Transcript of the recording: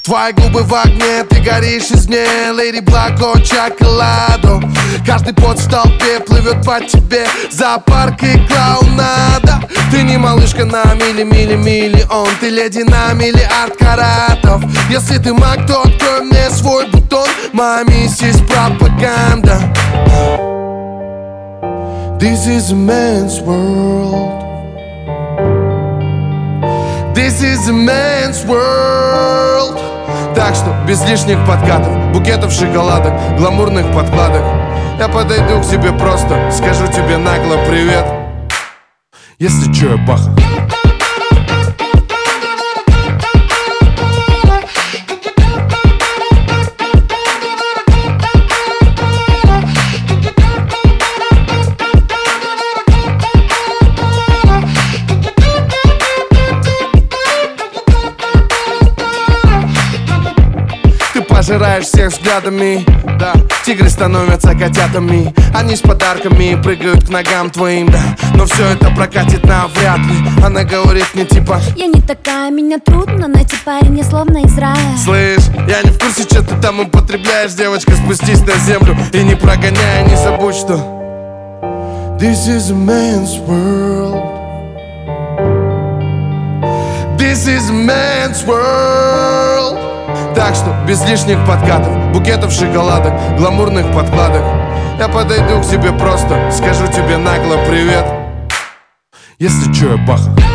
Твои губы в огне, ты горишь из мне, Леди Блако Чоколадо. Каждый пот в толпе плывет по тебе, зоопарк и клоунада. Ты не малышка на миллион, ты леди на миллиард каратов. Если ты маг, то открой мне свой бутон, моя миссис пропаганда. This is a man's world. This is a man's world. Так что без лишних подкатов, букетов шоколадок, гламурных подкладок. Я подойду к тебе просто, скажу тебе нагло привет. Если чё, я Баха. Пожираешь всех взглядами, да. Тигры становятся котятами, они с подарками прыгают к ногам твоим, да. Но все это прокатит навряд ли. Она говорит мне типа: я не такая, меня трудно найти, парень, я словно из рая. Слышь, я не в курсе, что ты там употребляешь. Девочка, спустись на землю и не прогоняй, не забудь, что This is a man's world. This is a man's world. Так что без лишних подкатов, букетов шоколадок, гламурных подкладок. Я подойду к тебе просто, скажу тебе нагло привет. Если чё, я Баха.